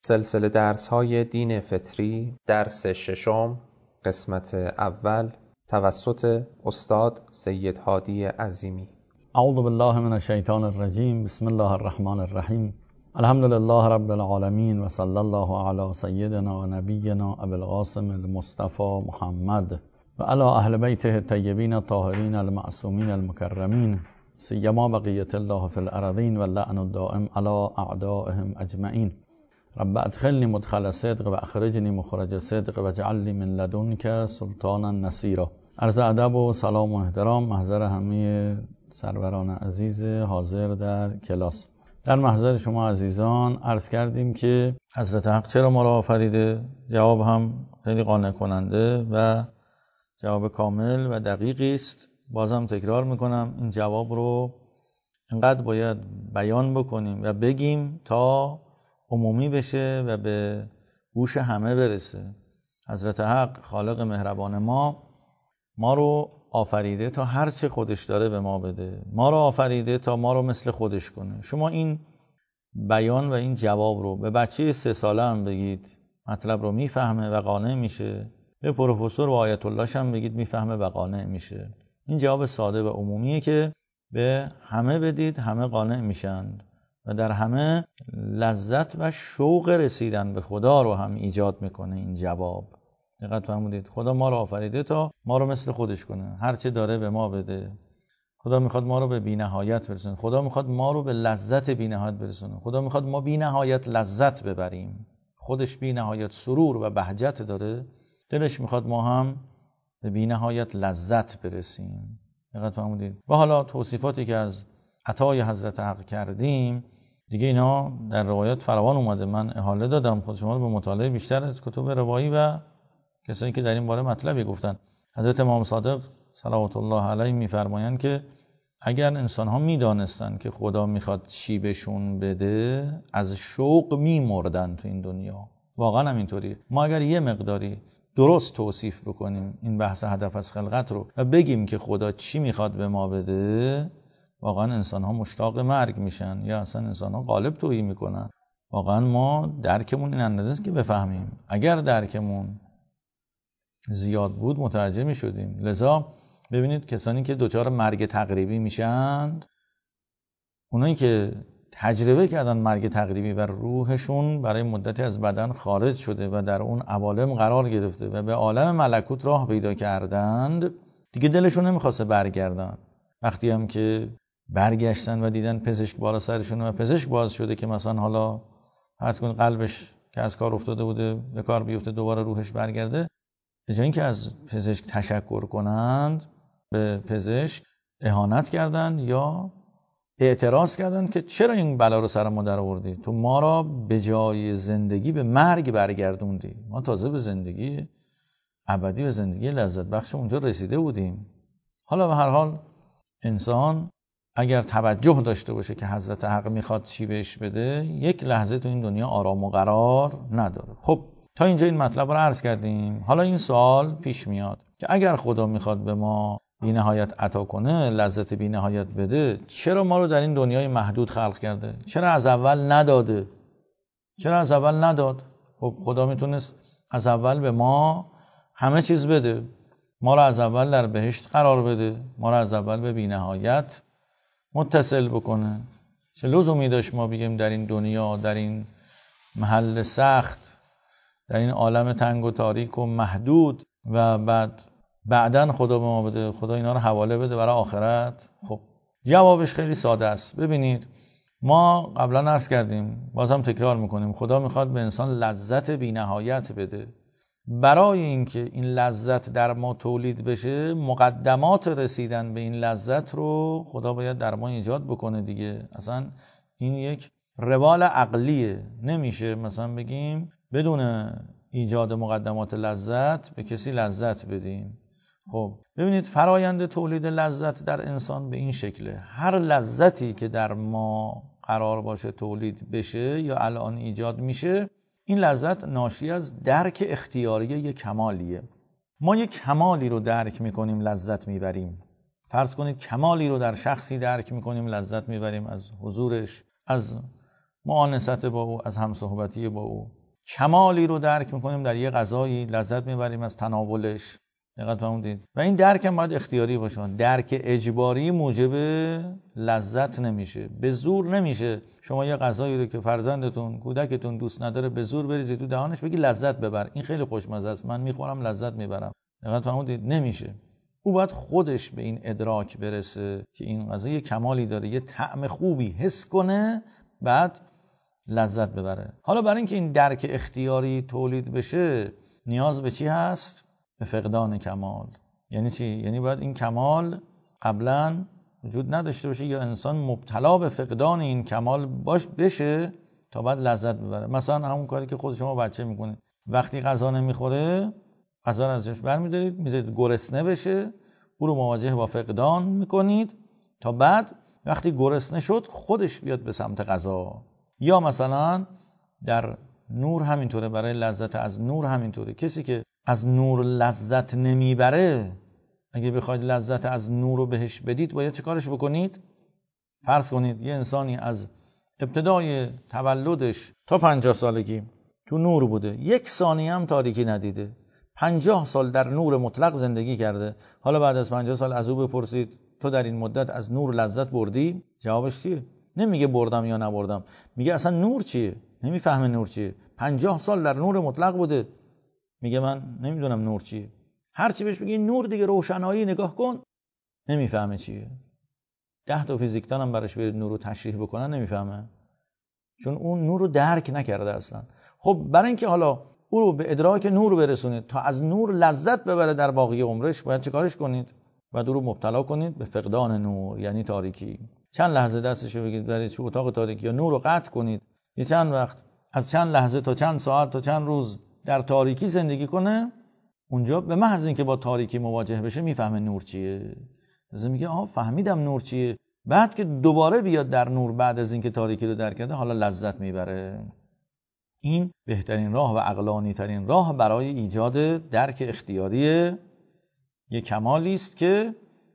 سلسله درس‌های دین فطری، درس ششم، قسمت اول، توسط استاد سید هادی عظیمی. اعوذ بالله من الشیطان الرجیم. بسم الله الرحمن الرحیم. الحمد لله رب العالمین و صلی الله علی سیدنا و نبینا ابی القاسم المصطفى محمد و علی اهل بیته الطیبین الطاهرین المعصومین المکرمین، سیما بقیة الله فی الارضین و اللعن الدائم علی اعدائهم اجمعین. رب ادخلنی مدخل صدق و اخرجنی مخرج صدق و اجعل لی من لدنک سلطانا نصیرا. عرض ادب و سلام و احترام محضر همه سروران عزیز حاضر در کلاس. در محضر شما عزیزان عرض کردیم که حضرت حق چرا ما را آفریده؟ جواب هم خیلی قانع کننده و جواب کامل و دقیقی است. بازم تکرار میکنم، این جواب رو انقدر باید بیان بکنیم و بگیم تا عمومی بشه و به گوش همه برسه. حضرت حق خالق مهربان ما رو آفریده تا هر چه خودش داره به ما بده. ما رو آفریده تا ما رو مثل خودش کنه. شما این بیان و این جواب رو به بچه 3 ساله هم بگید، مطلب رو میفهمه و قانع میشه. به پروفسور و آیت اللهش هم بگید، میفهمه و قانع میشه. این جواب ساده و عمومیه که به همه بدید، همه قانع میشن و در همه لذت و شوق رسیدن به خدا رو هم ایجاد میکنه. این جواب دقت فرمودید، خدا ما رو آفریده تا ما رو مثل خودش کنه، هر چه داره به ما بده. خدا میخواد ما رو به بی‌نهایت برسونه. خدا میخواد ما رو به لذت بی‌نهایت برسونه. خدا میخواد ما بی‌نهایت لذت ببریم. خودش بی‌نهایت سرور و بهجت داره، دلش میخواد ما هم به بی‌نهایت لذت برسیم. دقت فرمودید. و حالا توصیفاتی که از عطای حضرت حق کردیم دیگه، اینا در روایات فراوان اومده. من احاله دادم خود شما رو به مطالعه بیشتر از کتب روایی و کسانی که در این باره مطلبی گفتن. حضرت امام صادق صلوات الله علیه میفرمایند که اگر انسان‌ها میدانستند که خدا میخواد چی بهشون بده، از شوق میمردن تو این دنیا. واقعا هم اینطوریه. ما اگر یه مقداری درست توصیف بکنیم این بحث هدف از خلقت رو و بگیم که خدا چی میخواد به ما بده، واقعا انسان‌ها مشتاق مرگ میشن یا اصلا انسان‌ها قالب تویی میکنن. واقعا ما درکمون این اندازه است که بفهمیم. اگر درکمون زیاد بود متوجه میشدیم. لذا ببینید کسانی که دچار مرگ تقریبی میشن، اونایی که تجربه کردن مرگ تقریبی و روحشون برای مدتی از بدن خارج شده و در اون عوالم قرار گرفته و به عالم ملکوت راه پیدا کردند، دیگه دلشون نمیخواسته برگردن. وقتی هم که برگشتن و دیدن پزشک بالا سرشون و پزشک باز شده که مثلا حالا فرض کن قلبش که از کار افتاده بوده به کار بیفته، دوباره روحش برگرده، به جای اینکه از پزشک تشکر کنند، به پزشک اهانت کردند یا اعتراض کردند که چرا این بلا رو سر ما در آوردی؟ تو ما را به جای زندگی به مرگ برگردوندی. ما تازه به زندگی ابدی و زندگی لذت بخش اونجا رسیده بودیم. حالا به هر حال انسان اگر توجه داشته باشه که حضرت حق میخواد چی بهش بده، یک لحظه تو این دنیا آرام و قرار نداره. خب تا اینجا این مطلب رو عرض کردیم. حالا این سوال پیش میاد که اگر خدا میخواد به ما بی‌نهایت عطا کنه، لذت بی‌نهایت بده، چرا ما رو در این دنیای محدود خلق کرده؟ چرا از اول نداده؟ چرا از اول نداد؟ خب خدا میتونست از اول به ما همه چیز بده. ما رو از اول در بهشت قرار بده، ما رو از اول به بی‌نهایت متصل بکنه. چه لزومی داشت ما بگیم در این دنیا، در این محل سخت، در این عالم تنگ و تاریک و محدود و بعداً خدا به ما بده، خدا اینا رو حواله بده برای آخرت؟ خب جوابش خیلی ساده است. ببینید، ما قبلا عرض کردیم، بازم تکرار میکنیم، خدا میخواد به انسان لذت بی‌نهایت بده. برای اینکه این لذت در ما تولید بشه، مقدمات رسیدن به این لذت رو خدا باید در ما ایجاد بکنه دیگه. اصلا این یک روال عقلیه. نمیشه مثلا بگیم بدون ایجاد مقدمات لذت به کسی لذت بدیم. خب ببینید، فرایند تولید لذت در انسان به این شکله. هر لذتی که در ما قرار باشه تولید بشه یا الان ایجاد میشه، این لذت ناشی از درک اختیاری یک کمالیه. ما یک کمالی رو درک میکنیم، لذت میبریم. فرض کنید کمالی رو در شخصی درک میکنیم، لذت میبریم از حضورش، از مؤانست با او، از همصحبتی با او. کمالی رو درک میکنیم در یه غذایی، لذت میبریم از تناولش. دقت فرمودید. و این درک هم باید اختیاری باشه. درک اجباری موجب لذت نمیشه، به زور نمیشه. شما یه غذایی رو که فرزندتون، کودکتون دوست نداره به زور بریزی تو دهانش بگی لذت ببر، این خیلی خوشمزه است، من میخورم لذت میبرم. دقت فرمودید. نمیشه. او باید خودش به این ادراک برسه که این غذا یه کمالی داره، یه طعم خوبی حس کنه، بعد لذت ببره. حالا برای اینکه این درک اختیاری تولید بشه نیاز به چی هست؟ به فقدان کمال. یعنی چی؟ یعنی باید این کمال قبلا وجود نداشته باشه یا انسان مبتلا به فقدان این کمال بشه تا بعد لذت ببره. مثلا همون کاری که خود شما بچه میکنید، وقتی غذا نمیخوره غذا رو ازش برمیدارید میذارید گرسنه بشه، او رو مواجه با فقدان میکنید تا بعد وقتی گرسنه شد خودش بیاد به سمت غذا. یا مثلا در نور همینطوره، برای لذت از نور همینطوره. کسی که از نور لذت نمیبره، اگه بخواید لذت از نور رو بهش بدید باید چه کارش بکنید؟ فرض کنید یه انسانی از ابتدای تولدش تا 50 سالگی تو نور بوده، 1 ثانیه هم تاریکی ندیده، 50 سال در نور مطلق زندگی کرده. حالا بعد از 50 سال از او بپرسید تو در این مدت از نور لذت بردی؟ جوابش چیه؟ نمیگه بردم یا نبردم، میگه اصلا نور چیه؟ نمیفهمه نور چیه. 50 سال در نور مطلق بوده، میگه من نمیدونم نور چیه. هر چی بهش بگی نور دیگه، روشنایی نگاه کن، نمیفهمه چیه. 10 تا فیزیکدان هم براش برید نور رو تشریح بکنن نمیفهمه، چون اون نور رو درک نکرده اصلا. خب برای اینکه حالا او رو به ادراک نور برسونید تا از نور لذت ببره در باقی عمرش، باید چه کارش کنید؟ باید او رو مبتلا کنید به فقدان نور، یعنی تاریکی. چند لحظه دستشو بگید برید تو اتاق تاریکی یا نور رو قطع کنید، یه چند وقت از چند لحظه تا چند ساعت تا چند روز در تاریکی زندگی کنه، اونجا به محض اینکه با تاریکی مواجه بشه میفهمه نور چیه. لازم میگه آها فهمیدم نور چیه. بعد که دوباره بیاد در نور بعد از اینکه تاریکی رو درک کرده، حالا لذت میبره. این بهترین راه و عقلانی ترین راه برای ایجاد درک اختیاری یک کمالی است که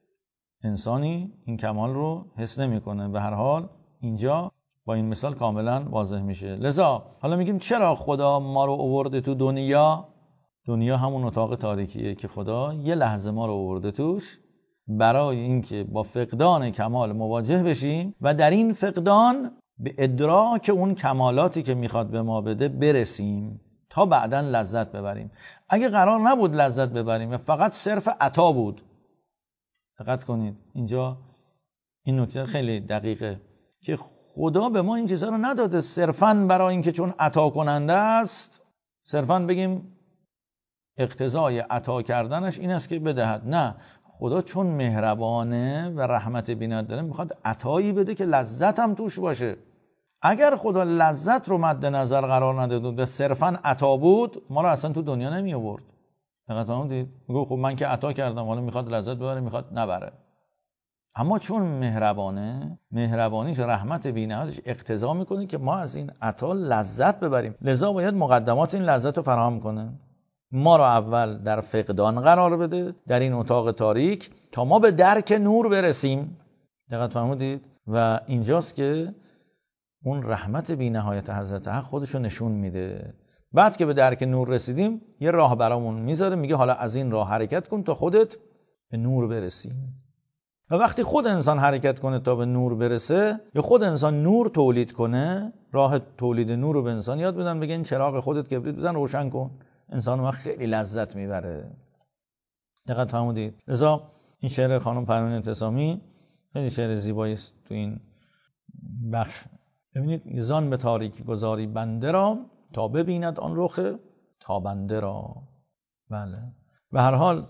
انسانی این کمال رو حس نمیکنه. به هر حال اینجا با این مثال کاملا واضح میشه. لذا حالا میگیم چرا خدا ما رو آورده تو دنیا؟ دنیا همون اتاق تاریکیه که خدا یه لحظه ما رو آورده توش برای اینکه با فقدان کمال مواجه بشیم و در این فقدان به ادراک اون کمالاتی که میخواد به ما بده برسیم تا بعداً لذت ببریم. اگه قرار نبود لذت ببریم و فقط صرف عطا بود، دقت کنید اینجا این نکته خیلی دقیقه که خدا به ما این چیزها رو نداده صرفاً برای اینکه چون عطا کننده است صرفاً بگیم اقتضای عطا کردنش این است که بدهد. نه، خدا چون مهربانه و رحمت بینات داره میخواد عطایی بده که لذت هم توش باشه. اگر خدا لذت رو مد نظر قرار نداد و صرفاً عطا بود، ما رو اصلا تو دنیا نمی آورد. دقت کنید، میگه خب من که عطا کردم حالا میخواد لذت ببره میخواد نبره. اما چون مهربانه، مهربانیش رحمت بی‌نهایتش اقتضا میکنه که ما از این عطا لذت ببریم، لذا باید مقدمات این لذت رو فراهم کنه. ما رو اول در فقدان قرار بده در این اتاق تاریک تا ما به درک نور برسیم. دقت فرمودید؟ و اینجاست که اون رحمت بی‌نهایت حضرت حق خودشو نشون میده. بعد که به درک نور رسیدیم یه راه برامون میذاره، میگه حالا از این راه حرکت کن تا خودت به نور برسی. و وقتی خود انسان حرکت کنه تا به نور برسه یا خود انسان نور تولید کنه، راه تولید نور رو به انسان یاد بدن، بگه این چراغ خودت کبریت بزن روشن کن، انسان ما خیلی لذت میبره. دقت فرمودید؟ لذا این شعر خانم پروین انتصامی خیلی شعر زیبایی است تو این بخش. ببینید زان به تاریکی گذاری بنده را تا ببیند آن رخ تابنده را. بله به هر حال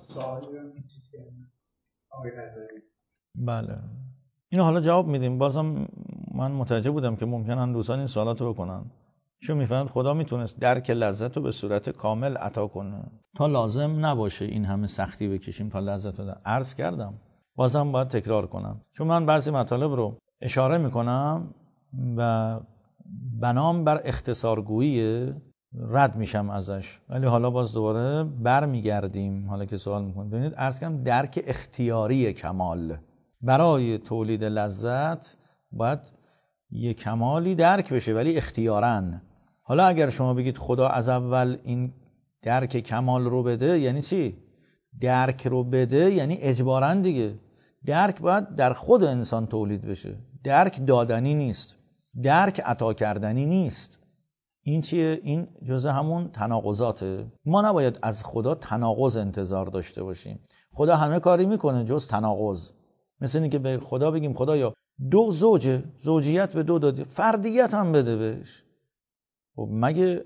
بله اینو حالا جواب میدیم. بازم من متوجه بودم که ممکنن دوستان این سوالاتو بکنن، چون میفهمند خدا میتونست درک لذت رو به صورت کامل عطا کنه تا لازم نباشه این همه سختی بکشیم تا لذت رو عرض کردم. بازم باید تکرار کنم چون من بعضی مطالب رو اشاره میکنم و بنام بر اختصارگویی رد میشم ازش، ولی حالا باز دوباره برمیگردیم. حالا که سوال میکنید ببینید عرض کردم درک اختیاری کمال. برای تولید لذت باید یه کمالی درک بشه ولی اختیاراً. حالا اگر شما بگید خدا از اول این درک کمال رو بده، یعنی چی؟ درک رو بده یعنی اجباراً دیگه. درک باید در خود انسان تولید بشه. درک دادنی نیست، درک عطا کردنی نیست. این چیه؟ این جزء همون تناقضاته. ما نباید از خدا تناقض انتظار داشته باشیم. خدا همه کاری میکنه جز تناقض. مثل اینکه به خدا بگیم خدایا 2 زوجه، زوجیت به 2 دادی، فردیت هم بده بهش. خب مگه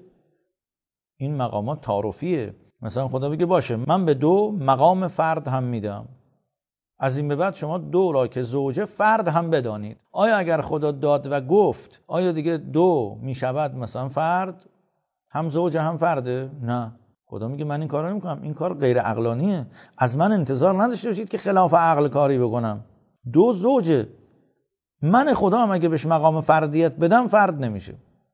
این مقامات تعارفیه؟ مثلا خدا بگه باشه من به 2 مقام فرد هم میدم، از این به بعد شما 2 را که زوجه فرد هم بدانید. آیا اگر خدا داد و گفت آیا دیگه 2 میشود مثلا فرد هم زوجه هم فرده؟ نه. خدا میگه من این کارو نمیکنم، این کار غیر عقلانیه، از من انتظار نداشته باشید که خلاف عقل کاری بکنم. 2 زوجه، من خدا هم اگه بهش مقام فردیت بدم فرد نمیشه.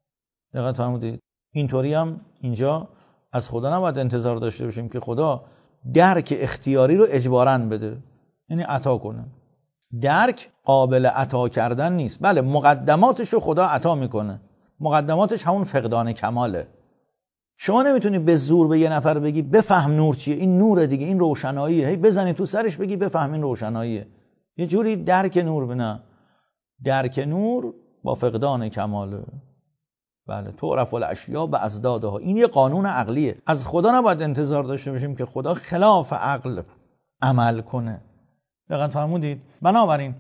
دقت فرمودید؟ اینطوری هم اینجا از خدا نباید انتظار داشته باشیم که خدا درک اختیاری رو اجباراً بده، یعنی عطا کنه. درک قابل عطا کردن نیست. بله مقدماتش رو خدا عطا میکنه، مقدماتش همون فقدان کماله. شما نمیتونی به زور به یه نفر بگی بفهم نور چیه، این نوره دیگه، این روشناییه، هی بزنی تو سرش بگی بفهم این روشناییه. یه جوری درک نور بنا. درک نور با فقدان کماله. بله تعرف الاشیاء باضدادها. این یه قانون عقلیه. از خدا نباید انتظار داشته باشیم که خدا خلاف عقل عمل کنه. دقیقاً فرمودید؟ بنابراین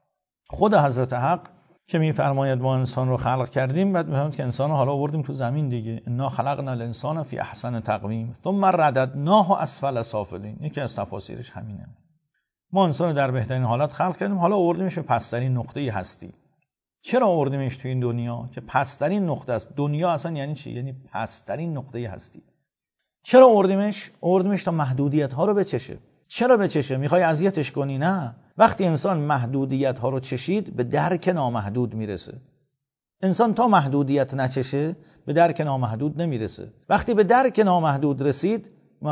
خود حضرت حق که میفرماید ما انسان رو خلق کردیم، بعد میفرماید که انسان رو حالا آوردیم تو زمین دیگه، انا خلقنا الانسان فی احسن تقویم ثم رددناه اسفل سافلین. یکی از تفاسیرش همینه. ما انسان رو در بهترین حالت خلق کردیم، حالا آوردیمش به پسترین نقطه هستی. چرا آوردیمش تو این دنیا که پسترین نقطه است؟ دنیا اصلا یعنی چی؟ یعنی پسترین نقطه هستی. چرا آوردیمش؟ آوردیمش تا محدودیت ها رو بچشه. چرا بچشه؟ میخوای اذیتش کنی؟ نه. وقتی انسان محدودیت ها رو چشید به درک نامحدود میرسه. انسان تا محدودیت نچشه به درک نامحدود نمیرسه. وقتی به درک نامحدود رسید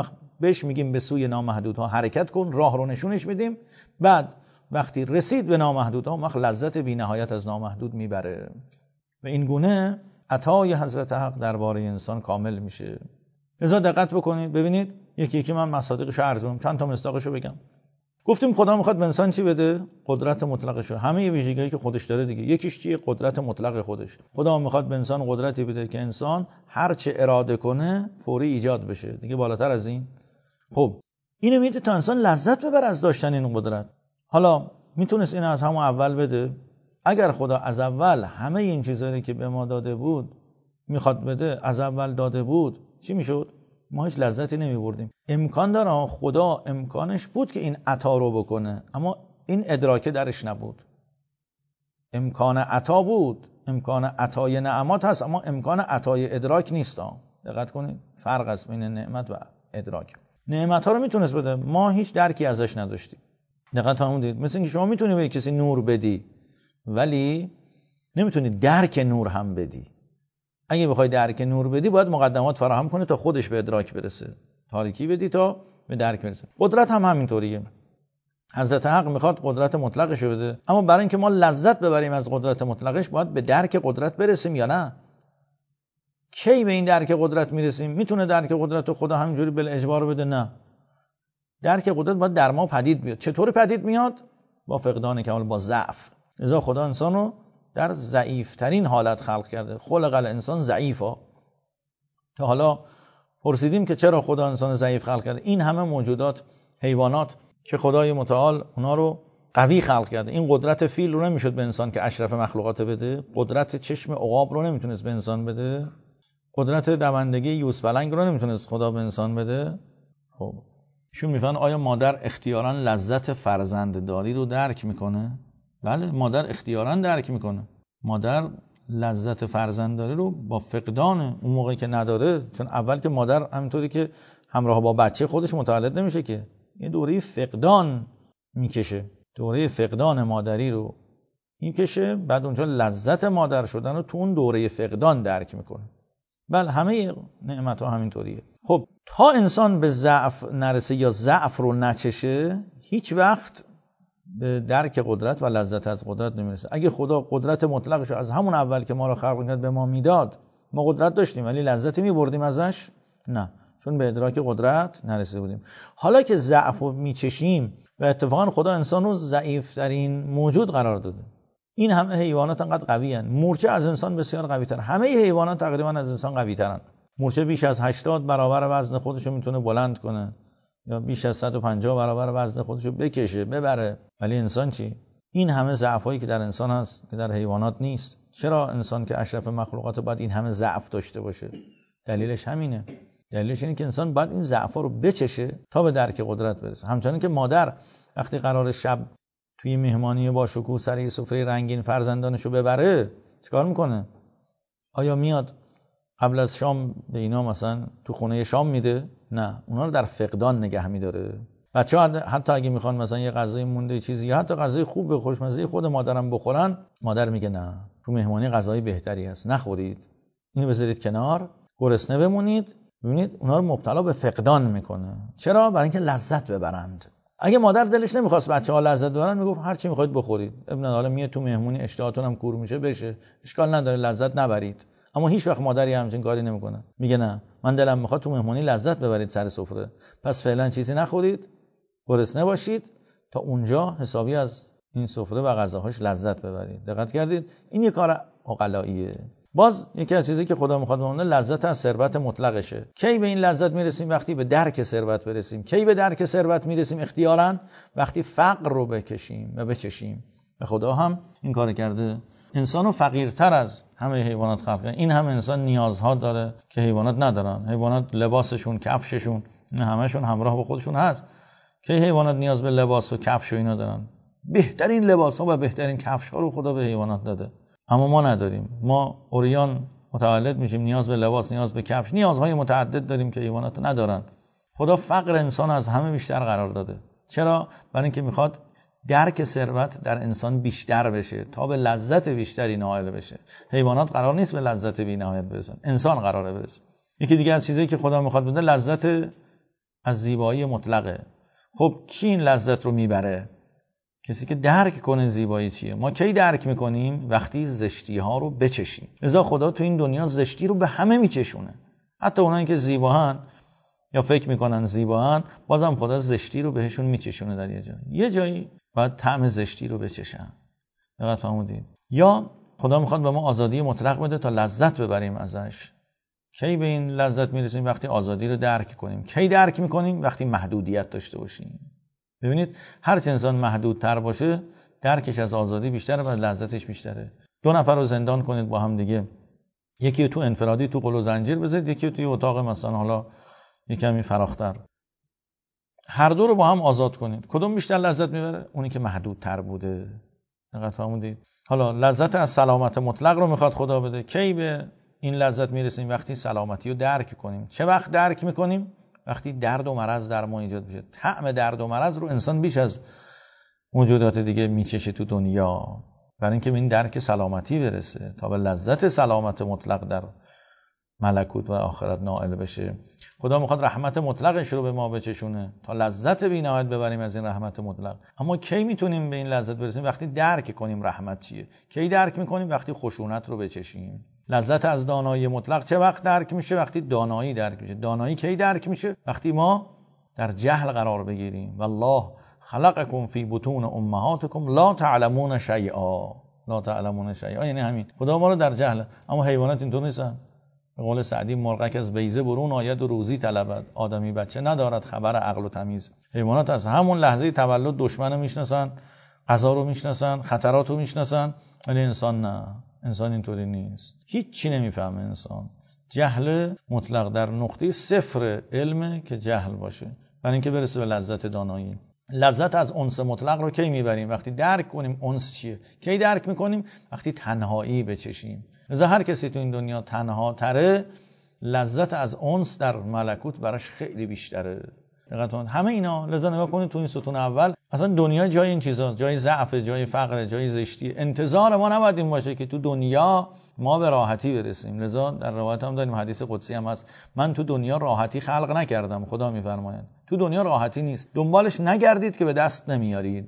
بهش میگیم به سوی نامحدودها حرکت کن، راه رو نشونش میدیم. بعد وقتی رسید به نامحدودها لذت بی نهایت از نامحدود میبره. و این گونه عطای حضرت حق درباره انسان کامل میشه. لذا دقت بکنید ببینید، یکی من مصادیقشو عرض کنم، چند تا مصداقشو بگم. گفتیم خدا میخواد به انسان چی بده؟ قدرت مطلقشو. همه ویژگی‌هایی که خودش داره دیگه. یکیش چیه؟ قدرت مطلق خودش. خدا میخواد به انسان قدرتی بده که انسان هر چه اراده کنه فوری ایجاد بشه. دیگه بالاتر از این؟ خب اینو میده تا انسان لذت ببره از داشتن این قدرت. حالا میتونست این از همون اول بده؟ اگر خدا از اول همه این چیزایی که به ما داده بود میخواد بده از اول داده بود، چی میشد؟ ما هیچ لذتی نمیبردیم. امکان داره خدا امکانش بود که این عطا رو بکنه، اما این ادراکه درش نبود. امکان عطا بود، امکان عطای نعمات هست، اما امکان عطای ادراک نیست. دقت کنید فرق است بین نعمت و ادراک. نعمت ها رو میتونست بده، ما هیچ درکی ازش نداشتیم. دقت فرمودید؟ مثل اینکه شما میتونی به کسی نور بدی ولی نمیتونی درک نور هم بدی. اگه بخوای درک نور بدی باید مقدمات فراهم کنی تا خودش به ادراک برسه. تاریکی بدی تا به درک برسه. قدرت هم همینطوریه. حضرت حق میخواد قدرت مطلقش بده، اما برای اینکه ما لذت ببریم از قدرت مطلقش باید به درک قدرت برسیم یا نه؟ کی به این درک قدرت میرسیم؟ میتونه درک قدرت رو خدا همینجوری بالاجبار بده؟ نه. درک قدرت باید در ما پدید بیاد. چطور پدید میاد؟ با فقدان کمال، با ضعف. لذا خدا انسان رو در ضعیفترین حالت خلق کرده. خلق الانسان ضعیفا. تا حالا پرسیدیم که چرا خدا انسان ضعیف خلق کرده؟ این همه موجودات، حیوانات که خدای متعال اونا رو قوی خلق کرده. این قدرت فیل رو نمیشد به انسان که اشرف مخلوقات بده؟ قدرت چشم عقاب رو نمیتونست به انسان بده؟ قدرت دوندگی یوزپلنگ رو نمیتونست خدا به انسان بده؟ خب ایشون میفهمن آیا مادر اختیاراً لذت فرزندداری رو درک میکنه؟ بله مادر اختیاراً درک میکنه. مادر لذت فرزندداری رو با فقدان اون موقعی که نداره، چون اول که مادر همینطوری که همراه با بچه خودش متولد نمیشه که، یه دوره فقدان میکشه، دوره فقدان مادری رو میکشه، بعد اونجا لذت مادر شدن رو تو اون دوره فقدان درک میکنه. بله همه نعمت ها همینطوریه. خب تا انسان به ضعف نرسه یا ضعف رو نچشه هیچ وقت به درک قدرت و لذت از قدرت نمیرسه. اگه خدا قدرت مطلقش از همون اول که ما رو خلق کرد به ما میداد، ما قدرت داشتیم ولی لذتی میبردیم ازش؟ نه، چون به ادراک قدرت نرسیده بودیم. حالا که ضعف رو میچشیم و اتفاقا خدا انسان رو ضعیف‌ترین موجود قرار داده. این همه حیوانات انقدر قوی هستند. مورچه از انسان بسیار قوی تر. همه حیوانات تقریبا از انسان قوی ترن. مورچه بیش از 80 برابر وزن خودش رو میتونه بلند کنه یا بیش از 150 برابر وزن خودش رو بکشه ببره. ولی انسان چی؟ این همه ضعفایی که در انسان هست که در حیوانات نیست. چرا انسان که اشرف مخلوقات باید این همه ضعف داشته باشه؟ دلیلش همینه. دلیلش اینه که انسان باید این ضعفا رو بچشه تا به درک قدرت برسه. همچنین که مادر وقتی قرار شب توی مهمانی با شکوه سر یه سفره رنگین فرزندانشو ببره، چیکار میکنه؟ آیا میاد قبل از شام به اینا مثلا تو خونه شام میده؟ نه، اونا رو در فقدان نگه میداره. بچه‌ها حتی اگه میخوان مثلا یه غذای مونده چیزی یا حتی غذای خوب به خوشمزه خود مادرم بخورن، مادر میگه نه، تو مهمانی غذای بهتری هست، نخورید، اینو بذارید کنار، گرسنه بمونید. ببینید اونا رو مبتلا به فقدان میکنه. چرا؟ برای اینکه لذت ببرند. اگه مادر دلش نمیخواست بچه‌ها لذت ببرن، میگفت هر چی میخواید بخورید، ابن حالا میاد تو مهمونی اشتهاتون هم کور میشه بشه، اشکال نداره، لذت نبرید. اما هیچ وقت مادری همچین کاری نمیکنه. میگه نه، من دلم میخواد تو مهمونی لذت ببرید سر سفره، پس فعلا چیزی نخورید، گرسنه باشید تا اونجا حسابی از این سفره و غذاهاش لذت ببرید. دقت کردید؟ این یه کار عقلاییه. باز یکی از چیزایی که خدا میخواد بمونه لذت از ثروت مطلقشه. کی به این لذت میرسیم؟ وقتی به درک ثروت برسیم. کی به درک ثروت میرسیم اختیاراً؟ وقتی فقر رو بکشیم و بچشیم. به خدا هم این کار کرده. انسانو فقیرتر از همه حیوانات خلق کرده. این هم انسان نیازها داره که حیوانات ندارن. حیوانات لباسشون، کفششون، همه‌شون همراه با خودشون هست. که حیوانات نیاز به لباس و کفش و اینا دارن. بهترین لباس‌ها و بهترین کفش‌ها رو خدا به حیوانات داده. اما ما نداریم. ما اوریان متولد میشیم، نیاز به لباس، نیاز به کفش، نیازهای متعدد داریم که حیوانات ندارن. خدا فقر انسان از همه بیشتر قرار داده. چرا؟ برای اینکه میخواد درک ثروت در انسان بیشتر بشه تا به لذت بیشتری نائل بشه. حیوانات قرار نیست به لذت بی‌نهایت برسن، انسان قراره برسه. یکی دیگه از چیزایی که خدا میخواد بده لذت از زیبایی مطلقه. خب کی این لذت رو میبره؟ کسی که درک کنه زیبایی چیه. ما کی درک میکنیم؟ وقتی زشتی ها رو بچشیم. لذا خدا تو این دنیا زشتی رو به همه میچشونه. حتی اونایی که زیباهن یا فکر میکنن زیباهن، بازم خدا زشتی رو بهشون میچشونه. در یه جایی باید طعم زشتی رو بچشن. دقت فرمودید؟ یا خدا میخواد به ما آزادی مطلق بده تا لذت ببریم ازش. کی به این لذت میرسیم؟ وقتی آزادی رو درک کنیم. کی درک میکنیم؟ وقتی محدودیت داشته باشیم. ببینید هر چه انسان محدودتر باشه درکش از آزادی بیشتره و لذتش بیشتره. دو نفر رو زندان کنید با هم دیگه، یکی تو انفرادی تو قل و زنجیر بذارید، یکی توی اتاق مثلا حالا یکمی فراختر، هر دو رو با هم آزاد کنید، کدوم بیشتر لذت میبره؟ اونی که محدودتر بوده. دقت فرمودید؟ حالا لذت از سلامت مطلق رو میخواد خدا بده. کی به این لذت میرسیم؟ وقتی سلامتی رو درک کنیم. چه وقت درک میکنیم؟ وقتی درد و مرض در ما ایجاد بشه. طعم درد و مرض رو انسان بیش از موجودات دیگه میچشه تو دنیا، برای اینکه به این درک سلامتی برسه تا به لذت سلامت مطلق در ملکوت و آخرت نائل بشه. خدا میخواد رحمت مطلقش رو به ما بچشونه تا لذت بی‌نهایت ببریم از این رحمت مطلق. اما کی میتونیم به این لذت برسیم؟ وقتی درک کنیم رحمت چیه. کی درک میکنیم؟ وقتی خشونت رو بچشیم. لذت از دانایی مطلق چه وقت درک میشه؟ وقتی دانایی درک میشه. دانایی کی درک میشه؟ وقتی ما در جهل قرار بگیریم. والله خلقکم فی بطون امهاتکم لا تعلمون شیئا. لا تعلمون شیئا یعنی همین، خدا ما رو در جهل. اما حیوانات اینطور نیستن. به قول سعدی مرغک از بیضه برون آید و روزی طلبد، آدمی بچه ندارد خبر عقل و تمیز. حیوانات از همون لحظه تولد دشمن رو میشناسن، غذا رو میشناسن، خطرات رو میشناسن، ولی انسان نه. انسان اینطوری نیست، هیچ چی نمیفهمه انسان. جهل مطلق در نقطه صفر علمه که جهل باشه، برای اینکه برسه به لذت دانایی. لذت از انس مطلق رو کی میبریم؟ وقتی درک کنیم انس چیه. کی درک میکنیم؟ وقتی تنهایی بچشیم. لذا هر کسی تو این دنیا تنها تره، لذت از انس در ملکوت براش خیلی بیشتره. دقیقاً همه اینا. لذا نگاه کنید تو این ستون اول اصلا دنیا جای این چیزا، جای ضعف، جای فقر، جای زشتی. انتظار ما نباید این باشه که تو دنیا ما به راحتی برسیم. لذا در روایت هم داریم، حدیث قدسی هم هست، من تو دنیا راحتی خلق نکردم. خدا میفرماید تو دنیا راحتی نیست، دنبالش نگردید که به دست نمیارید.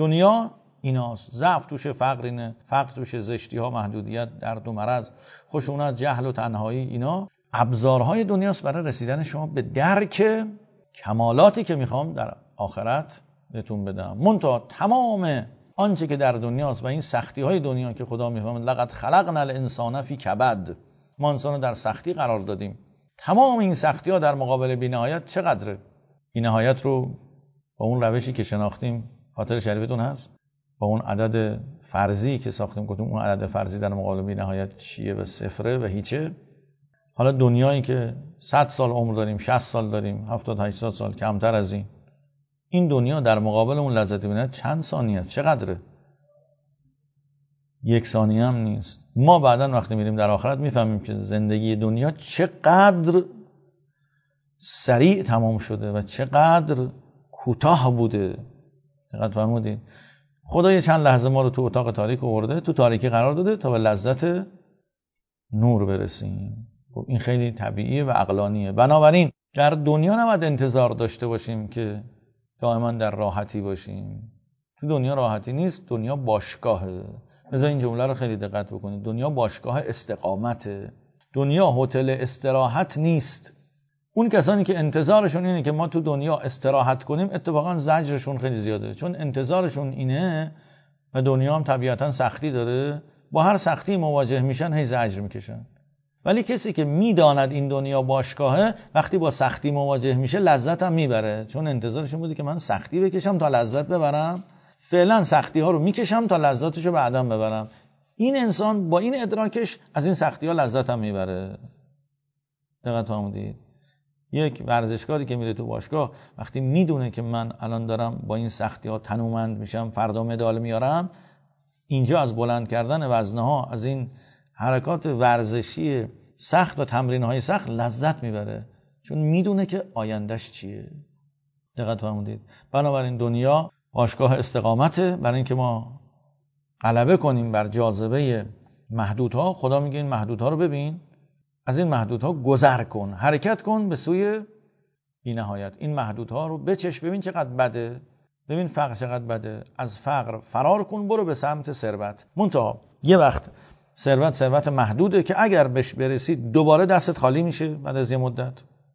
دنیا ایناست. ضعف توشه، فقر اینه، فقر توشه، زشتی ها، محدودیت، درد و مرض، خشونت، جهل و تنهایی، اینا ابزارهای دنیاست برای رسیدن شما به درک کمالاتی که میخوام در آخرت بهتون بدم. منتها تمام آنچه که در دنیاست و این سختی های دنیا که خدا میفهمد لقد خلقنا الانسان فی کبد، ما انسان رو در سختی قرار دادیم. تمام این سختی ها در مقابل بی‌نهایت چقدره؟ بی‌نهایت رو با اون روشی که شناختیم، خاطر شریفتون هست، با اون عدد فرضی که ساختیم، گفتیم اون عدد فرضی در مقابل بی‌نهایت چیه و صفره و هیچه. حالا دنیایی که 100 سال عمر داریم، 60 سال داریم، 70-80 سال، کمتر از این دنیا در مقابل اون لذت بی‌نهایت چند ثانیه است؟ چقدره؟ 1 ثانیه هم نیست. ما بعداً وقتی میریم در آخرت میفهمیم که زندگی دنیا چقدر سریع تمام شده و چقدر کوتاه بوده. دقت فرمودید؟ خدا یه چند لحظه ما رو تو اتاق تاریک آورده، تو تاریکی قرار داده تا به لذت نور برسیم. خب این خیلی طبیعیه و عقلانیه. بنابراین در دنیا نباید انتظار داشته باشیم که دائما در راحتی باشیم. تو دنیا راحتی نیست، دنیا باشگاهه. مثلا این جمله رو خیلی دقت بکنید. دنیا باشگاه استقامته. دنیا هتل استراحت نیست. اون کسانی که انتظارشون اینه که ما تو دنیا استراحت کنیم، اتفاقا زجرشون خیلی زیاده، چون انتظارشون اینه و دنیا هم طبیعتا سختی داره، با هر سختی مواجه میشن هی زجر میکشن. ولی کسی که میداند این دنیا باشگاهه، وقتی با سختی مواجه میشه لذت هم میبره، چون انتظارشون بوده که من سختی بکشم تا لذت ببرم، فعلا سختی ها رو میکشم تا لذتشو بعداً ببرم. این انسان با این ادراکش از این سختی ها لذت هم میبره. دقت فرمودید؟ یک ورزشکاری که میره تو باشگاه وقتی میدونه که من الان دارم با این سختی ها تنومند میشم، فردا مدال میارم، اینجا از بلند کردن وزنه ها، از این حرکات ورزشی سخت و تمرین های سخت لذت میبره، چون میدونه که آیندهش چیه. دقت فرمودید؟ بنابراین دنیا باشگاه استقامته برای اینکه ما غلبه کنیم بر جاذبه محدودها. خدا میگه این محدودها رو ببین، از این محدودها گذر کن، حرکت کن به سوی بی‌نهایت. این محدودها رو بچش، ببین چقدر بده، ببین فقر چقدر بده، از فقر فرار کن، برو به سمت ثروت. منتها یه وقت ثروت محدوده که اگر بهش برسید دوباره دستت خالی میشه، بعد از یه مدت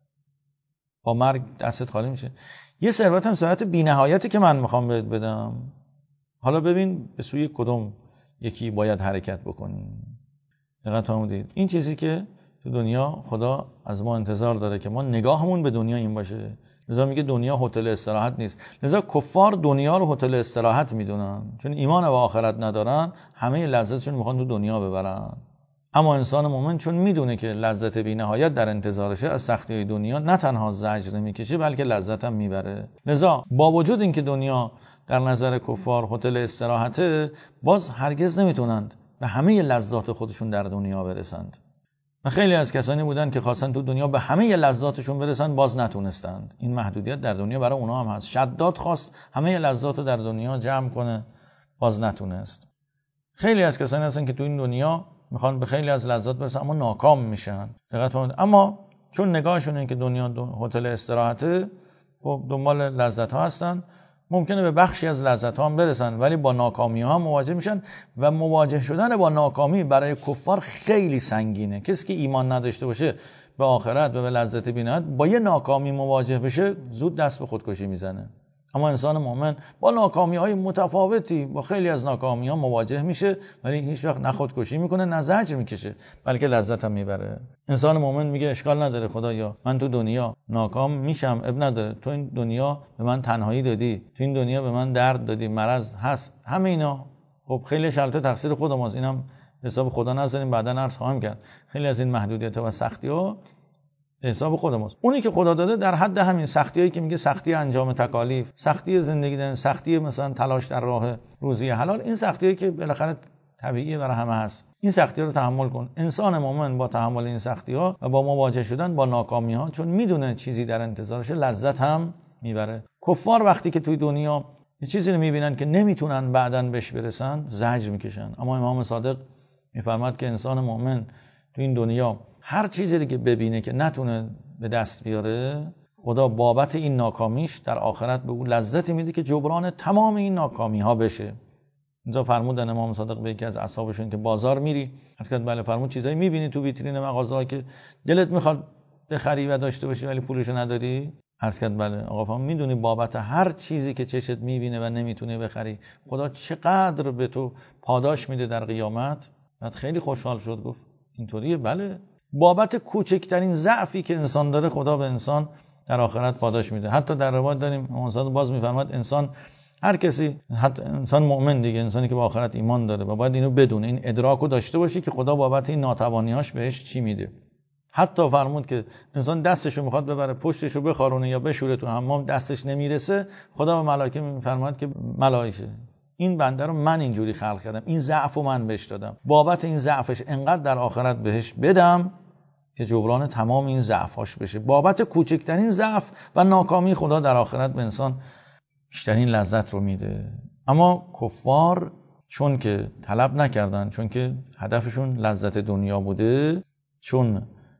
با مرگ دستت خالی میشه. یه ثروت هم ثروت بی‌نهایتی که من میخوام بهت بدم، حالا ببین به سوی کدوم یکی باید حرکت بکنیم. دقت فرمودید؟ این چیزی که تو دنیا خدا از ما انتظار داره که ما نگاهمون به دنیا این باشه. لذا میگه دنیا هتل استراحت نیست. لذا کفار دنیا رو هتل استراحت میدونن، چون ایمان و آخرت ندارن، همه لذتشون میخوان تو دنیا ببرن. اما انسان مومن چون میدونه که لذت بی‌نهایت در انتظارشه، از سختی‌های دنیا نه تنها زجر نمیکشه بلکه لذت هم میبره. لذا با وجود اینکه دنیا در نظر کفار هتل استراحته، باز هرگز نمیتونند به همه لذات خودشون در دنیا برسند. و خیلی از کسانی بودن که خواستن تو دنیا به همه لذاتشون برسن، باز نتونستند. این محدودیت در دنیا برای اونا هم هست. شداد خواست همه لذات رو در دنیا جمع کنه، باز نتونست. خیلی از کسانی هستن که تو این دنیا میخوان به خیلی از لذات برسن اما ناکام میشن. دقت کنید. اما چون نگاهشون اینه که دنیا هتل استراحته، خب دنبال لذت ها هستن، ممکنه به بخشی از لذت ها هم برسن، ولی با ناکامی ها مواجه میشن و مواجه شدن با ناکامی برای کفار خیلی سنگینه. کسی که ایمان نداشته باشه به آخرت و به لذت بی‌نهایت، با یه ناکامی مواجه بشه زود دست به خودکشی میزنه. اما انسان مؤمن با ناکامی های متفاوتی، با خیلی از ناکامی ها مواجه میشه، ولی هیچ وقت نه خودکشی میکنه نه زجر میکشه، بلکه لذت هم میبره. انسان مؤمن میگه اشکال نداره خدایا، من تو دنیا ناکام میشم، اب نداره، تو این دنیا به من تنهایی دادی، تو این دنیا به من درد دادی، مرض هست، همه اینا خب خیلی شالته تقصیر خودماست، اینم حساب خدا نذاریم، بعدا عرض خواهم کرد. خیلی از این محدودیت و سختی ها حساب خودماست. اونی که خدا داده در حد همین سختیایی که میگه سختی انجام تکالیف، سختی زندگی دادن، سختی مثلا تلاش در راه روزی حلال، این سختیایی که بالاخره طبیعیه برای همه هست، این سختی‌ها رو تحمل کن. انسان مومن با تحمل این سختی‌ها و با مواجه شدن با ناکامی‌ها، چون میدونه چیزی در انتظارشه، لذت هم میبره. کفار وقتی که توی دنیا یه چیزی رو میبینن که نمیتونن بعداً بهش برسن، زجر میکشن. اما امام صادق میفرماد که انسان مومن تو این دنیا هر چیزی که ببینه که نتونه به دست بیاره، خدا بابت این ناکامیش در آخرت به او لذتی میده که جبران تمام این ناکامی ها بشه. اینجا فرمودن امام صادق به یکی از اصحابشون که بازار میری، از که بله فرمود چیزایی میبینی تو ویترین مغازه‌ها که دلت میخواد بخری و داشته باشی ولی پولشو نداری؟ عرض کرد بله. آقا فرمود میدونی بابت هر چیزی که چشت میبینه و نمیتونه بخری خدا چقدر به تو پاداش میده در قیامت؟ بعد خیلی خوشحال شد، گفت اینطوریه؟ بله. بابت کوچکترین ضعفی که انسان داره خدا به انسان در آخرت پاداش میده. حتی در روایت داریم امام صادق باز میفرماد انسان، هر کسی، حتی انسان مؤمن دیگه، انسانی که به آخرت ایمان داره و باید اینو بدونه، این ادراکو داشته باشی که خدا بابت این ناتوانیاش بهش چی میده. حتی فرمود که انسان دستشو میخواد ببره پشتشو بخارونه یا بشوره تو حمام، دستش نمیرسه، خدا به ملائکه میفرماد که ملائکه این بنده رو من اینجوری خلق کردم، این ضعفو من بهش دادم، بابت این ضعفش انقدر در آخرت بهش بدم که جبران تمام این ضعفاش بشه. بابت کوچکترین ضعف و ناکامی خدا در آخرت به انسان بیشترین لذت رو میده. اما کفار چون که طلب نکردن، چون که هدفشون لذت دنیا بوده، چون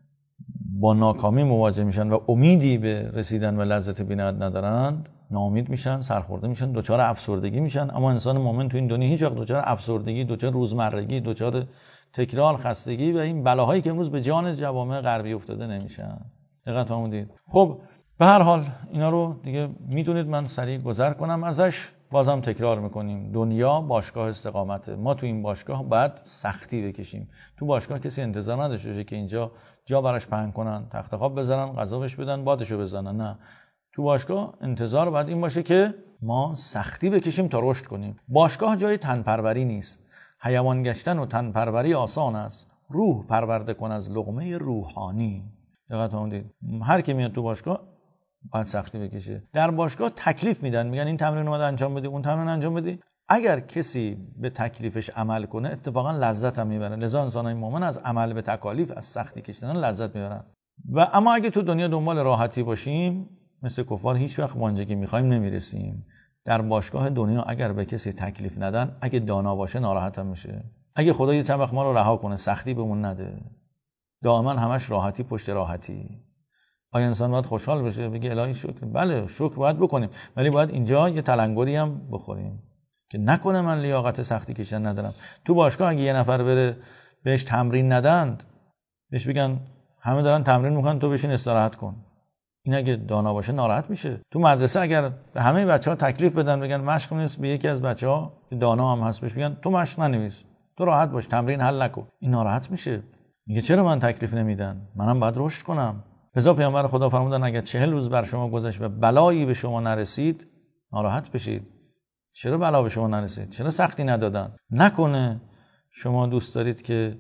با ناکامی مواجه میشن و امیدی به رسیدن و لذت بی‌نهایت ندارن، ناامید میشن، سرخورده میشن، دچار افسردگی میشن. اما انسان مومن تو این دنیا هیچ وقت دچار افسردگی، دچار روزمرگی، دچار تکرار، خستگی و این بلاهایی که امروز به جان جوامع غربی افتاده نمیشن. دقت فرمودید؟ خب به هر حال اینا رو دیگه میدونید، من سریع گذر کنم ازش. بازم تکرار میکنیم، دنیا باشگاه استقامته. ما تو این باشگاه باید سختی بکشیم. تو باشگاه کسی انتظار نداشته باشه که اینجا جا براش پهن کنن، تخت خواب بزنن، غذا بهش بدن، بادشو بزنن. نه، تو باشگاه انتظار باید این باشه که ما سختی بکشیم تا رشد کنیم. باشگاه جای تنپروری نیست. حیوان گشتن و تنپروری آسان است، روح پرورده کن از لقمه روحانی. دقت فرمودید؟ هر کی میاد تو باشگاه باید سختی بکشه. در باشگاه تکلیف میدن، میگن این تمرین رو انجام بدی، اون تمرین انجام بدی. اگر کسی به تکلیفش عمل کنه اتفاقا لذت هم میبره. لذا انسانای مومن از عمل به تکالیف، از سختی کشیدن لذت میبرن. و اما اگه تو دنیا دنبال راحتی باشیم، مثل کفار هیچ وقت وانجا که میخوایم نمیرسیم. در باشگاه دنیا اگر به کسی تکلیف ندن، اگه دانا باشه ناراحت هم میشه. اگه خدا یه چند وقت ما رو رها کنه، سختی بهمون نده، دائما همش راحتی پشت راحتی، آیا انسان باید خوشحال بشه بگه الهی شکر؟ بله شکر باید بکنیم، ولی باید اینجا یه تلنگری هم بخوریم که نکنه من لیاقت سختی کشیدن ندارم. تو باشگاه اگه یه نفر بره بهش تمرین ندند، بهش بگن همه دارن تمرین میکنن تو بشین استراحت کن، این اگه دانا باشه ناراحت میشه. تو مدرسه اگر به همه بچه‌ها تکلیف بدن، بگن مشق کنید، به یکی از بچه‌ها که دانا هم هست بهش بگن تو مشق ننویس، تو راحت باش، تمرین حل نکن، این ناراحت میشه، میگه چرا من تکلیف نمیدن، منم باید رشد کنم. لذا پیامبر خدا فرمودن اگر 40 روز بر شما گذشت و بلایی به شما نرسید ناراحت بشید. چرا بلا به شما نرسید؟ چرا سختی ندادن؟ نکنه شما دوست دارید که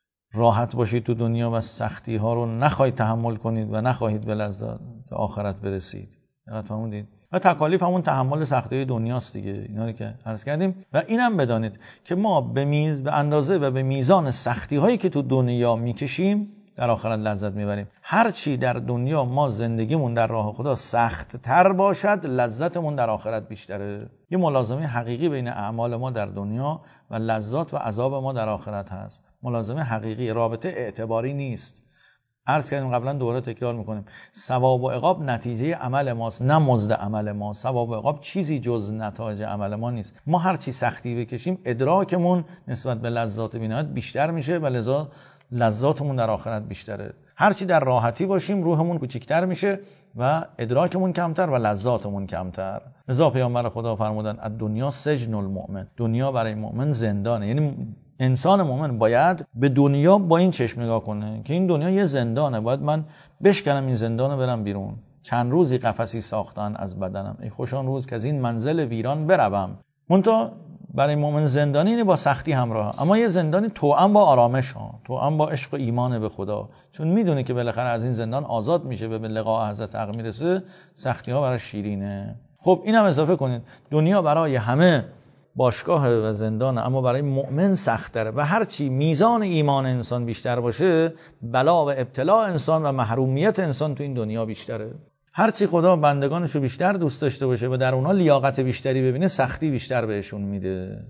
راحت باشید تو دنیا و سختی ها رو نخواهید تحمل کنید و نخواهید به لذت آخرت برسید. یادت فرمودید؟ و تکالیف همون تحمل سختی دنیاست دیگه، اینا رو که عرض کردیم. و اینم بدانید که ما به اندازه و به میزان سختی هایی که تو دنیا میکشیم در آخرت لذت میبریم. هر چی در دنیا ما زندگیمون در راه خدا سخت تر باشد، لذتمون در آخرت بیشتره. یه ملازمه حقیقی بین اعمال ما در دنیا و لذات و عذاب ما در آخرت هست. ملازمه حقیقی، رابطه اعتباری نیست. عرض کردیم قبلا، دوباره تکرار میکنیم، ثواب و عقاب نتیجه عمل ماست، نه مزد عمل ما. ثواب و عقاب چیزی جز نتایج عمل ما نیست. ما هر چی سختی بکشیم ادراکمون نسبت به لذات بی‌نهایت بیشتر میشه و لذا لذاتمون در آخرت بیشتره. هرچی در راحتی باشیم روحمون کوچیک‌تر میشه و ادراکمون کمتر و لذاتمون کمتر. لذا پیامبر خدا فرمودن الدنیا سجن المؤمن، دنیا برای مؤمن زندانه. یعنی انسان مؤمن باید به دنیا با این چشم نگاه کنه که این دنیا یه زندانه، باید من بشکنم این زندانو برم بیرون. چند روزی قفسی ساختن از بدنم، ای خوش آن روز که از این منزل ویران بروم. منتها برای مؤمن زندانی اینه با سختی همراه، اما یه زندانی توأم با آرامش ها، توأم با عشق و ایمان به خدا، چون میدونه که بالاخره از این زندان آزاد میشه و به لقاء حضرت حق میرسه. سختی ها برای شیرینه. خب اینم اضافه کنید، دنیا برای همه باشگاه و زندانه، اما برای مؤمن سخت‌تره و هرچی میزان ایمان انسان بیشتر باشه، بلا و ابتلا انسان و محرومیت انسان تو این دنیا بیشتره. هرچی خدا بندگانشو بیشتر دوست داشته باشه و در اونها لیاقت بیشتری ببینه، سختی بیشتر بهشون میده.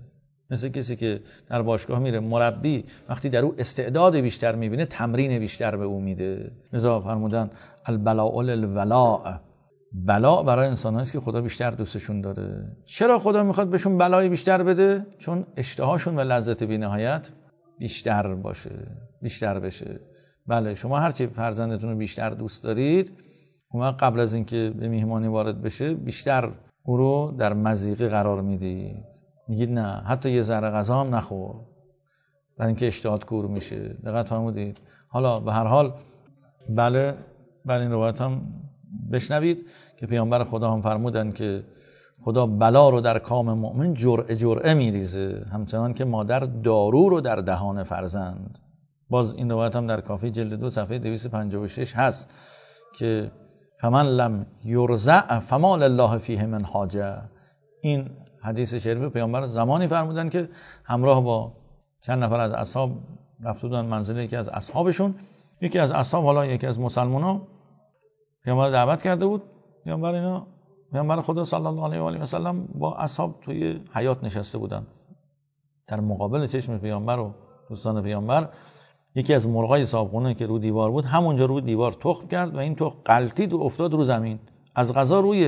مثل کسی که در باشگاه میره، مربی وقتی در او استعداد بیشتر میبینه تمرین بیشتر به او میده. لذا فرمودن البلاء للولاء، بلا برای انسان هست که خدا بیشتر دوستشون داره. چرا خدا میخواد بهشون بلای بیشتر بده؟ چون اشتهاشون و لذت بی‌نهایت بیشتر بشه. بله، شما هرچی فرزندتون رو بیشتر دوست دارید، اون قبل از اینکه به میهمانی وارد بشه بیشتر او رو در مضیقه قرار میدید. میگید نه حتی یه ذره غذا هم نخور، برای اینکه اشتهات کور میشه. دقت فرمودید؟ حالا به هر حال بله این روایت هم بشنوید که پیامبر خدا هم فرمودن که خدا بلا رو در کام مؤمن جرعه میریزه، همچنان که مادر دارو رو در دهان فرزند. باز این روایت هم در کافی جلد 2 صفحه 256 هست که فمن لم یرزع فما لله فیه من حاجه. این حدیث شریف پیامبر زمانی فرمودن که همراه با چند نفر از اصحاب رفته بودن منزل یکی از اصحابشون. یکی از اصحاب، حالا یکی از مسلمان‌ها، پیامبر دعوت کرده بود. پیامبر خدا صلی الله علیه و آله و سلم با اصحاب توی حیاط نشسته بودن. در مقابل چشم پیامبر و دوستان پیامبر یکی از مرغای صاحبخونه که رو دیوار بود همونجا رو دیوار تخم کرد و این تخم غلتید و افتاد رو زمین. از قضا روی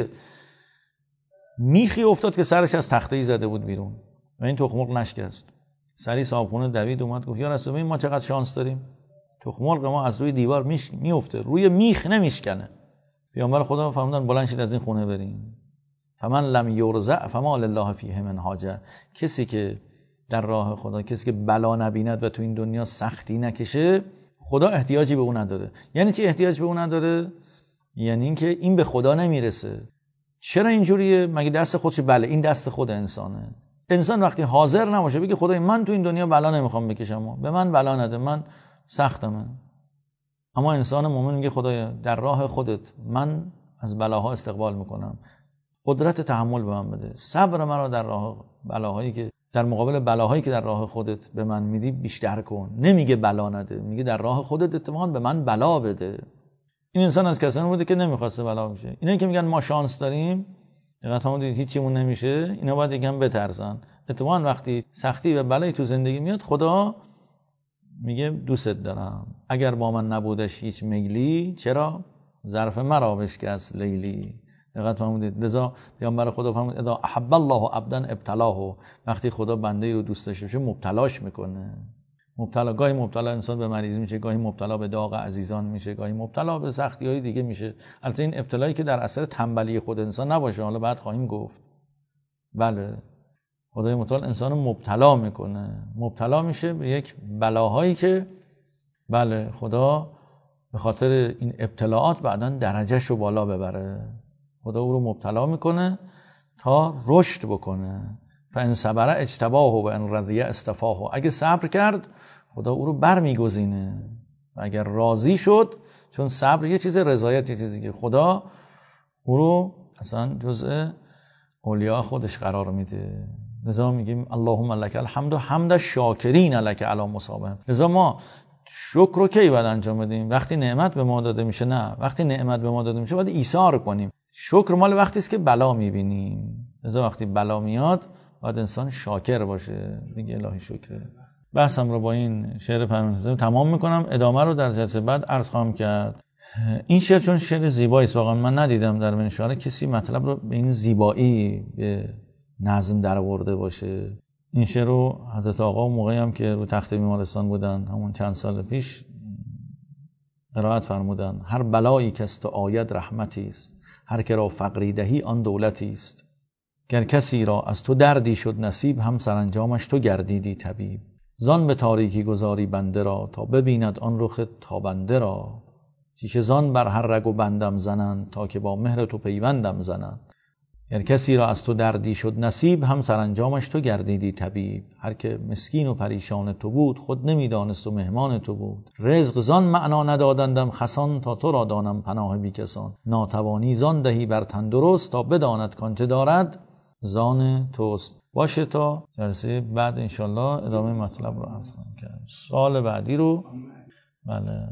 میخی افتاد که سرش از تخته‌ای زده بود بیرون و این تخم مرغ نشکست. سری صاحبخونه دوید اومد گفت یا رسول الله ما چقدر شانس داریم، تخم مرغ ما از روی دیوار میفته، روی میخ نمیشکنه. پیامبر خدا فرمودن بلند شید از این خونه بریم. فمن لم یرزع فما لله فیه من حاجه. کسی که در راه خدا، کسی که بلا نبیند و تو این دنیا سختی نکشه، خدا احتیاجی به اون نداره. یعنی چی احتیاج به اون نداره؟ یعنی اینکه این به خدا نمیرسه. چرا اینجوریه؟ مگه دست خودش؟ بله این دست خود انسانه. انسان وقتی حاضر نباشه بگه خدای من تو این دنیا بلا نمیخوام بکشم، به من بلا نده، من سختمه. اما انسان مومن میگه خدایا در راه خودت من از بلاها استقبال میکنم، قدرت تحمل به من بده، صبر مرا در راه بلاهایی که در مقابل بلاهایی که در راه خودت به من میدی بیشتر کن. نمیگه بلا نده، میگه در راه خودت اتفاقا به من بلا بده. این انسان از کسانی بوده که نمیخواسته بلا بشه. اینا که میگن ما شانس داریم، دقیقاً هم دید هیچیمون نمیشه، اینا باید یکم بترسن. اتفاقا وقتی سختی و بلایی تو زندگی میاد خدا میگه دوست دارم، اگر با من نبودش هیچ میلی، چرا ظرف مرا بشکست لیلی. دقت فرمودید؟ لذا پیامبر خدا فرمود اذا احب الله عبدا ابتلاه. وقتی خدا بنده رو دوست داشته باشه مبتلاش میکنه. گاهی مبتلا انسان به مریضی میشه، گاهی مبتلا به داغ عزیزان میشه، گاهی مبتلا به سختی‌های دیگه میشه. البته این ابتلایی که در اثر تنبلی خود انسان نباشه، حالا بعد خواهیم گفت. بله خدای متعال انسان رو مبتلا میکنه، مبتلا میشه به یک بلاهایی که بله خدا به خاطر این ابتلاعات بعداً درجهش رو بالا ببره. خدا او رو مبتلا میکنه تا رشد بکنه. فان صبر اجتباه و ان رضی اصطفاه. اگه صبر کرد خدا او رو برمیگزینه و اگر راضی شد، چون صبر یه چیز، رضایت یه چیزی که خدا او رو اصلا جزء اولیاء خودش قرار میده. لذا میگیم اللهم لک الحمد حمد الشاکرین لک علی مصابهم. لذا ما شکر رو کی باید انجام بدیم؟ وقتی نعمت به ما داده میشه؟ نه، وقتی نعمت به ما داده میشه باید ایثار کنیم. شکر مال وقتی است که بلا میبینیم. لذا وقتی بلا میاد باید انسان شاکر باشه، میگه الهی شکر. بحثم رو با این شعر پیامبر تمام میکنم، ادامه رو در جلسه بعد عرض خواهم کرد. این شعر چون شعر زیبایی است، واقعا من ندیدم در من شعر کسی مطلب رو به این زیبایی به نظم در آورده باشه. این شعر رو حضرت آقا موقعی هم که رو تخت بیمارستان بودن، همون چند سال پیش، قرائت فرمودن هر بلایی که از تو آید رحمتی است، هر که را فقری دهی آن دولتی است. گر کسی را از تو دردی شد نصیب، هم سرانجامش تو گردیدی طبیب. زان به تاریکی گذاری بنده را، تا ببیند آن رخ تابنده را. شیشه زان بر هر رگ و بندم زنند، تا که با مهر تو پیوندم زنند. گر کسی را از تو دردی شد نصیب، هم سرانجامش تو گردیدی طبیب. هر که مسکین و پریشان تو بود، خود نمیدانست و مهمان تو بود. رزق زان معنا ندادندم خسان، تا تو را دانم پناه بی کسان. ناتوانی زان دهی بر تندرست، تا بداند کانچه دارد زان توست. باشه تا جلسه بعد انشالله ادامه مطلب رو عرض خواهم کرد. سوال بعدی رو بله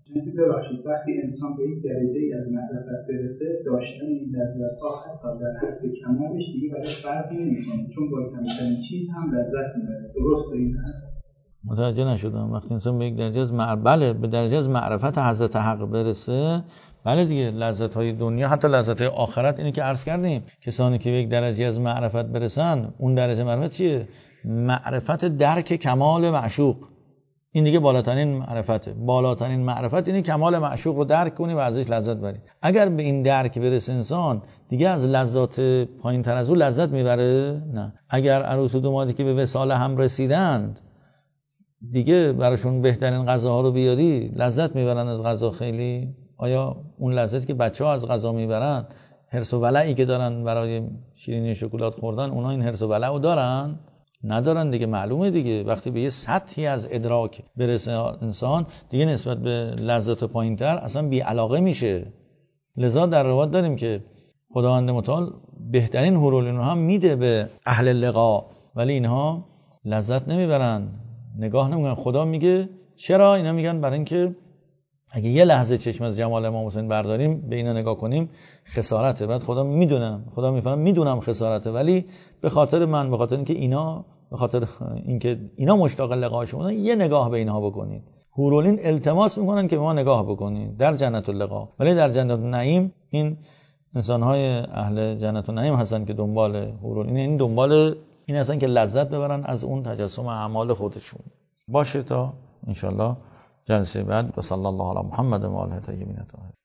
چون ببخشید وقتی انسان به یک درجه از معرفت برسه، داشتن این لذت‌ها حتی در حد کمالش دیگه براش فرقی نمی‌کنه، چون با کمترین چیز هم لذت می‌بره. درسته این حرف؟ متوجه نشدم. وقتی انسان به یک درجه از به درجه از معرفت حضرت حق برسه، بله دیگه لذت‌های دنیا حتی لذت‌های آخرت، اینی که عرض کردیم کسانی که به یک درجه از معرفت برسن، اون درجه معرفت چیه؟ معرفت درک کمال معشوق. این دیگه بالاترین معرفته. بالاترین معرفت اینه کمال معشوق رو درک کنی و ازش لذت بری. اگر به این درک برسه انسان، دیگه از لذات پایین‌تر از اون لذت میبره؟ نه. اگر عروس و دامادی که به وصال هم رسیدند، دیگه براشون بهترین غذاها رو بیاری، لذت میبرن از غذا خیلی؟ آیا اون لذتی که بچه‌ها از غذا میبرن، حرص و ولعی که دارن برای شیرینی شکلات خوردن، اونا این حرص و ولع رو دارن؟ ندارن دیگه. معلومه دیگه وقتی به یه سطحی از ادراک برسه انسان، دیگه نسبت به لذت پایین‌تر اصلا بی علاقه میشه. لذا در روایت داریم که خداوند متعال بهترین حورالعین رو هم میده به اهل لقا، ولی اینها لذت نمیبرن، نگاه نمیکنن. خدا میگه چرا؟ اینا میگن برای اینکه اگه یه لحظه چشم از جمال امام حسین برداریم، به اینا نگاه کنیم، خسارته. بعد خدا میفهم میدونم خسارته، ولی به خاطر اینکه اینا، به خاطر اینکه اینا مشتاق لقاشون، یه نگاه به اینها بکنید. حورالعین التماس میکنن که ما نگاه بکنید در جنت اللقا، ولی در جنت النعیم این انسان‌های اهل جنت النعیم هستن که دنبال حورالعین، این دنبال این هستن که لذت ببرن از اون تجسم اعمال خودشون. باشه تا ان شاء الله جلسه بعد. و صلی الله علی محمد و آله الطیبین الطاهرین.